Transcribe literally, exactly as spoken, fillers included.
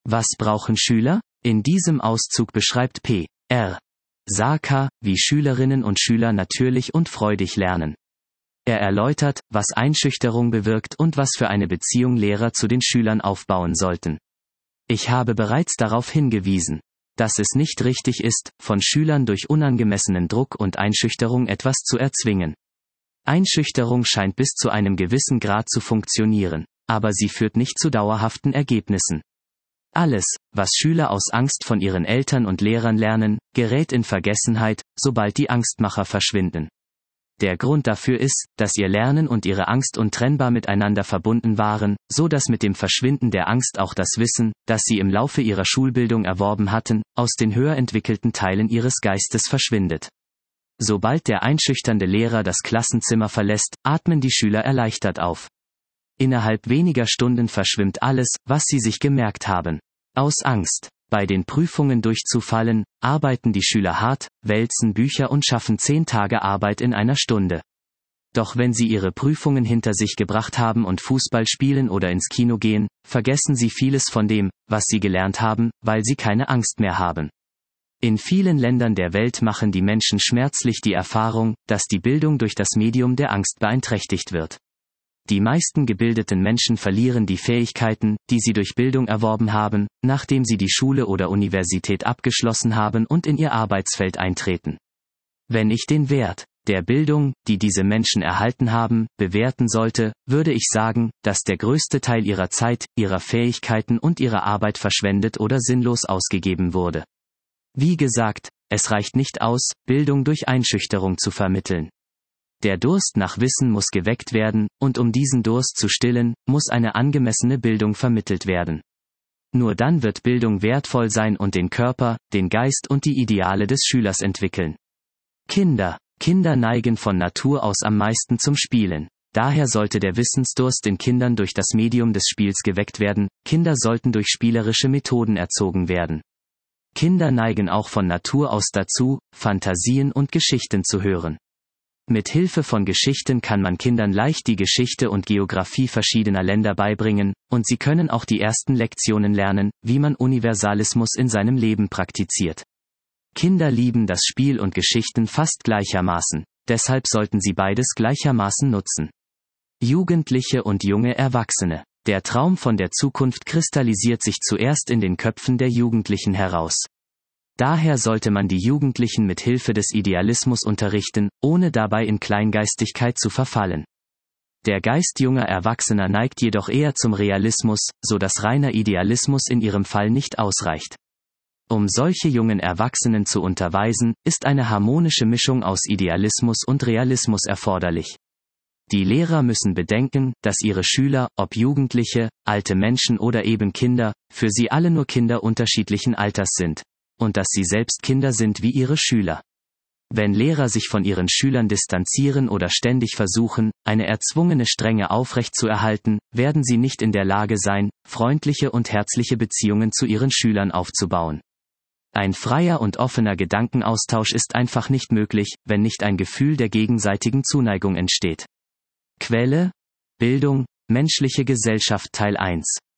Was brauchen Schüler? In diesem Auszug beschreibt P R Sarkar, wie Schülerinnen und Schüler natürlich und freudig lernen. Er erläutert, was Einschüchterung bewirkt und was für eine Beziehung Lehrer zu den Schülern aufbauen sollten. Ich habe bereits darauf hingewiesen, dass es nicht richtig ist, von Schülern durch unangemessenen Druck und Einschüchterung etwas zu erzwingen. Einschüchterung scheint bis zu einem gewissen Grad zu funktionieren, aber sie führt nicht zu dauerhaften Ergebnissen. Alles, was Schüler aus Angst von ihren Eltern und Lehrern lernen, gerät in Vergessenheit, sobald die Angstmacher verschwinden. Der Grund dafür ist, dass ihr Lernen und ihre Angst untrennbar miteinander verbunden waren, so dass mit dem Verschwinden der Angst auch das Wissen, das sie im Laufe ihrer Schulbildung erworben hatten, aus den höher entwickelten Teilen ihres Geistes verschwindet. Sobald der einschüchternde Lehrer das Klassenzimmer verlässt, atmen die Schüler erleichtert auf. Innerhalb weniger Stunden verschwimmt alles, was sie sich gemerkt haben. Aus Angst, bei den Prüfungen durchzufallen, arbeiten die Schüler hart, wälzen Bücher und schaffen zehn Tage Arbeit in einer Stunde. Doch wenn sie ihre Prüfungen hinter sich gebracht haben und Fußball spielen oder ins Kino gehen, vergessen sie vieles von dem, was sie gelernt haben, weil sie keine Angst mehr haben. In vielen Ländern der Welt machen die Menschen schmerzlich die Erfahrung, dass die Bildung durch das Medium der Angst beeinträchtigt wird. Die meisten gebildeten Menschen verlieren die Fähigkeiten, die sie durch Bildung erworben haben, nachdem sie die Schule oder Universität abgeschlossen haben und in ihr Arbeitsfeld eintreten. Wenn ich den Wert der Bildung, die diese Menschen erhalten haben, bewerten sollte, würde ich sagen, dass der größte Teil ihrer Zeit, ihrer Fähigkeiten und ihrer Arbeit verschwendet oder sinnlos ausgegeben wurde. Wie gesagt, es reicht nicht aus, Bildung durch Einschüchterung zu vermitteln. Der Durst nach Wissen muss geweckt werden, und um diesen Durst zu stillen, muss eine angemessene Bildung vermittelt werden. Nur dann wird Bildung wertvoll sein und den Körper, den Geist und die Ideale des Schülers entwickeln. Kinder. Kinder neigen von Natur aus am meisten zum Spielen. Daher sollte der Wissensdurst in Kindern durch das Medium des Spiels geweckt werden, Kinder sollten durch spielerische Methoden erzogen werden. Kinder neigen auch von Natur aus dazu, Fantasien und Geschichten zu hören. Mit Hilfe von Geschichten kann man Kindern leicht die Geschichte und Geografie verschiedener Länder beibringen, und sie können auch die ersten Lektionen lernen, wie man Universalismus in seinem Leben praktiziert. Kinder lieben das Spiel und Geschichten fast gleichermaßen, deshalb sollten sie beides gleichermaßen nutzen. Jugendliche und junge Erwachsene. Der Traum von der Zukunft kristallisiert sich zuerst in den Köpfen der Jugendlichen heraus. Daher sollte man die Jugendlichen mit Hilfe des Idealismus unterrichten, ohne dabei in Kleingeistigkeit zu verfallen. Der Geist junger Erwachsener neigt jedoch eher zum Realismus, so dass reiner Idealismus in ihrem Fall nicht ausreicht. Um solche jungen Erwachsenen zu unterweisen, ist eine harmonische Mischung aus Idealismus und Realismus erforderlich. Die Lehrer müssen bedenken, dass ihre Schüler, ob Jugendliche, alte Menschen oder eben Kinder, für sie alle nur Kinder unterschiedlichen Alters sind. Und dass sie selbst Kinder sind wie ihre Schüler. Wenn Lehrer sich von ihren Schülern distanzieren oder ständig versuchen, eine erzwungene Strenge aufrechtzuerhalten, werden sie nicht in der Lage sein, freundliche und herzliche Beziehungen zu ihren Schülern aufzubauen. Ein freier und offener Gedankenaustausch ist einfach nicht möglich, wenn nicht ein Gefühl der gegenseitigen Zuneigung entsteht. Quelle: Bildung, menschliche Gesellschaft Teil eins